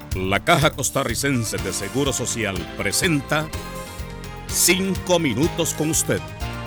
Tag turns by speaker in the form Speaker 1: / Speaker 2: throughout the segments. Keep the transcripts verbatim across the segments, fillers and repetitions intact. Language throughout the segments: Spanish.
Speaker 1: La Caja Costarricense de Seguro Social presenta Cinco Minutos con Usted.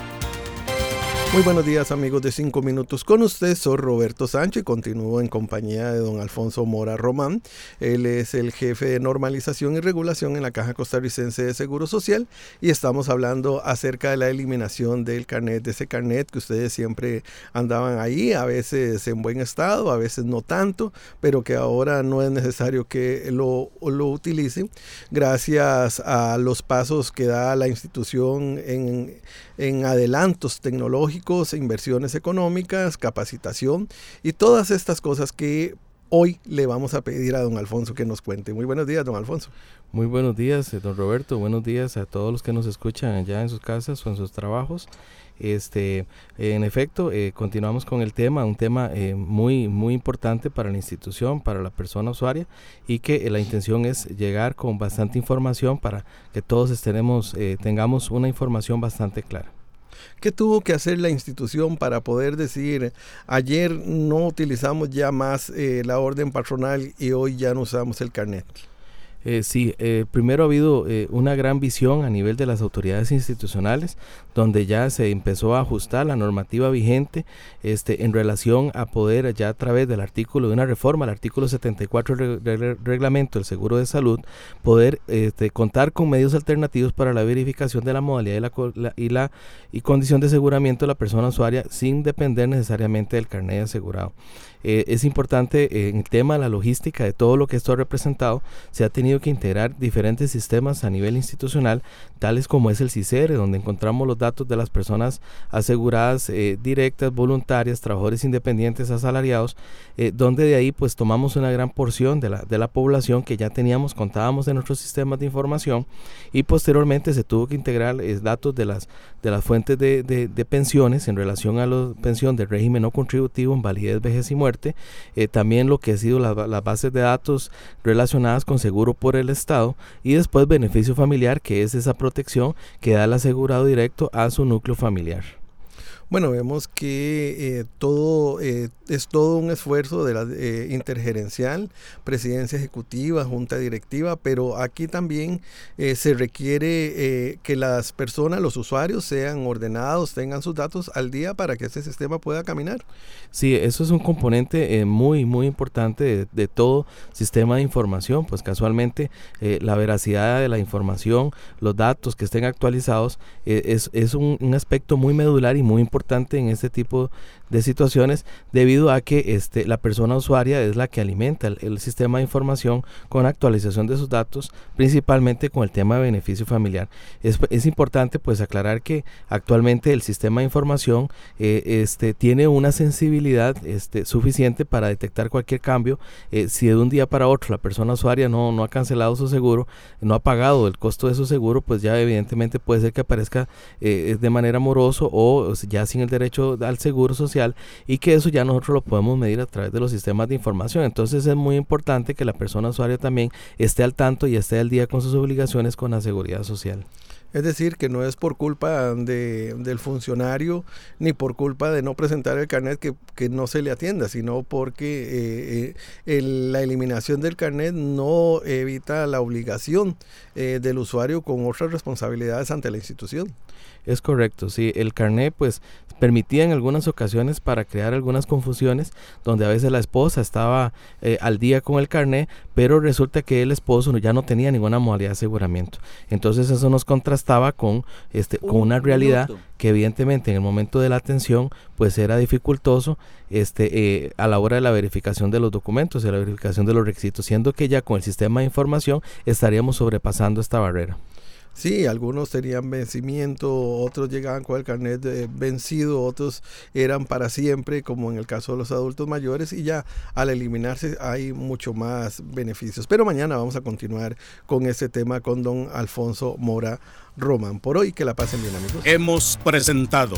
Speaker 2: Muy buenos días, amigos de Cinco Minutos con Usted. Soy Roberto Sánchez y continúo en compañía de don Alfonso Mora Román. Él es el jefe de normalización y regulación en la Caja Costarricense de Seguro Social y estamos hablando acerca de la eliminación del carnet, de ese carnet que ustedes siempre andaban ahí, a veces en buen estado, a veces no tanto, pero que ahora no es necesario que lo, lo utilicen gracias a los pasos que da la institución en, en adelantos tecnológicos, inversiones económicas, capacitación y todas estas cosas que hoy le vamos a pedir a don Alfonso que nos cuente. Muy buenos días, don Alfonso.
Speaker 3: Muy buenos días, don Roberto. Buenos días a todos los que nos escuchan allá en sus casas o en sus trabajos. Este, en efecto, eh, continuamos con el tema, un tema eh, muy, muy importante para la institución, para la persona usuaria, y que eh, la intención es llegar con bastante información para que todos estemos, eh, tengamos una información bastante clara.
Speaker 2: ¿Qué tuvo que hacer la institución para poder decir, ayer no utilizamos ya más eh, la orden patronal y hoy ya no usamos el carnet?
Speaker 3: Eh, sí, eh, primero ha habido eh, una gran visión a nivel de las autoridades institucionales, donde ya se empezó a ajustar la normativa vigente este, en relación a poder ya a través del artículo de una reforma, el artículo setenta y cuatro del re, re, reglamento del seguro de salud, poder este, contar con medios alternativos para la verificación de la modalidad y la, la, y la y condición de aseguramiento de la persona usuaria sin depender necesariamente del carnet asegurado. Eh, es importante eh, en el tema de la logística de todo lo que esto ha representado, se ha tenido que integrar diferentes sistemas a nivel institucional, tales como es el CISERE, donde encontramos los datos de las personas aseguradas eh, directas, voluntarias, trabajadores independientes, asalariados, eh, donde de ahí pues tomamos una gran porción de la, de la población que ya teníamos, contábamos en nuestros sistemas de información, y posteriormente se tuvo que integrar eh, datos de las, de las fuentes de, de, de pensiones en relación a la pensión de régimen no contributivo, invalidez, vejez y muerte. Eh, también lo que ha sido la, las bases de datos relacionadas con seguro por el Estado y después beneficio familiar, que es esa protección que da el asegurado directo a su núcleo familiar.
Speaker 2: Bueno, vemos que eh, todo eh, es todo un esfuerzo de la eh, intergerencial, presidencia ejecutiva, junta directiva, pero aquí también eh, se requiere eh, que las personas, los usuarios sean ordenados, tengan sus datos al día para que este sistema pueda caminar.
Speaker 3: Sí, eso es un componente eh, muy, muy importante de, de todo sistema de información, pues casualmente eh, la veracidad de la información, los datos que estén actualizados, eh, es, es un, un aspecto muy medular y muy importante en este tipo de situaciones, debido a que este, la persona usuaria es la que alimenta el, el sistema de información con actualización de sus datos, principalmente con el tema de beneficio familiar. Es, es importante pues aclarar que actualmente el sistema de información eh, este, tiene una sensibilidad este, suficiente para detectar cualquier cambio. Eh, si de un día para otro la persona usuaria no, no ha cancelado su seguro, no ha pagado el costo de su seguro, pues ya evidentemente puede ser que aparezca eh, de manera moroso o ya sin el derecho al seguro social, y que eso ya nosotros lo podemos medir a través de los sistemas de información. Entonces es muy importante que la persona usuaria también esté al tanto y esté al día con sus obligaciones con la seguridad social.
Speaker 2: Es decir, que no es por culpa de, del funcionario ni por culpa de no presentar el carnet que, que no se le atienda, sino porque eh, eh, el, la eliminación del carnet no evita la obligación eh, del usuario con otras responsabilidades ante la institución.
Speaker 3: Es correcto, sí, el carnet pues permitía en algunas ocasiones para crear algunas confusiones, donde a veces la esposa estaba eh, al día con el carnet, pero resulta que el esposo ya no tenía ninguna modalidad de aseguramiento. Entonces eso nos contrastaba con, este, con una realidad que evidentemente en el momento de la atención pues era dificultoso este, eh, a la hora de la verificación de los documentos y la verificación de los requisitos, siendo que ya con el sistema de información estaríamos sobrepasando esta barrera.
Speaker 2: Sí, algunos tenían vencimiento, otros llegaban con el carnet eh, vencido, otros eran para siempre, como en el caso de los adultos mayores, y ya al eliminarse hay mucho más beneficios. Pero mañana vamos a continuar con este tema con don Alfonso Mora Román. Por hoy, que la pasen bien, amigos.
Speaker 1: Hemos presentado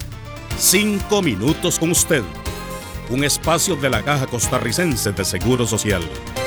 Speaker 1: Cinco Minutos con Usted, un espacio de la Caja Costarricense de Seguro Social.